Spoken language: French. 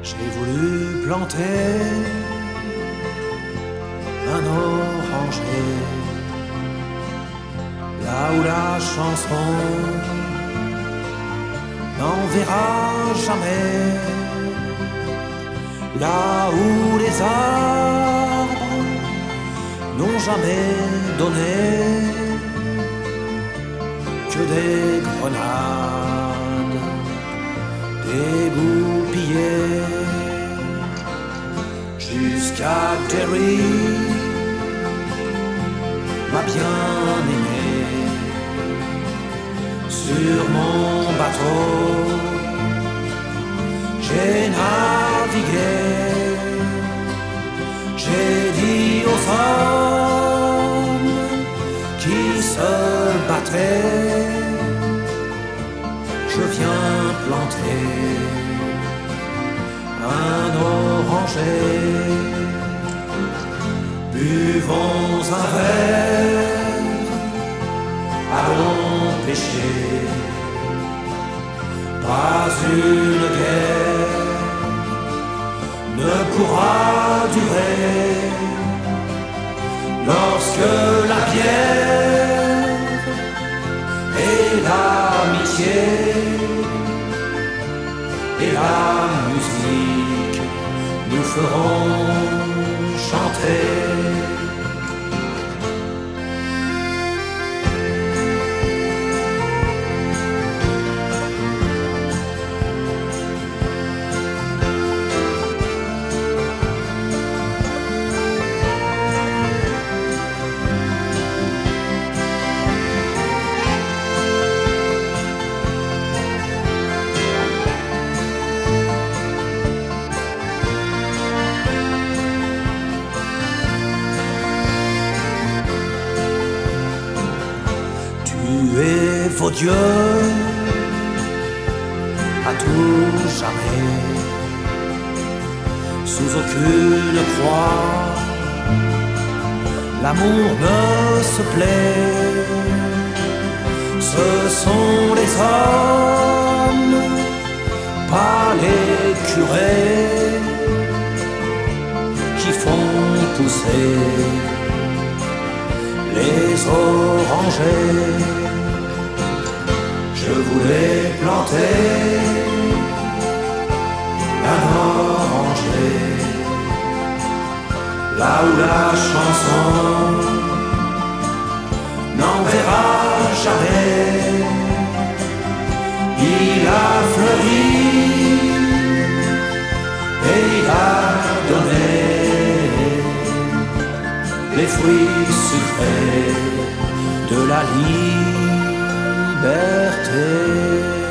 J'ai voulu planter un oranger là où la chanson n'enverra jamais, là où les arbres n'ont jamais donné que des grenades dégoupillées, jusqu'à Derry, ma bien-aimée. Sur mon bateau, j'ai navigué, j'ai dit aux hommes qui se battraient, je viens planter un oranger. Buvons un verre, allons pêcher. Pas une guerre ne pourra durer lorsque la bière et l'amitié et la musique nous feront chanter. Tuez vos dieux à tout jamais, sous aucune croix, l'amour ne se plaît. Ce sont les hommes, pas les curés, qui font pousser les orangers. Je voulais planter un oranger là où la chanson n'enverra jamais. Il a fleuri et il a donné les fruits sucrés de la liberté.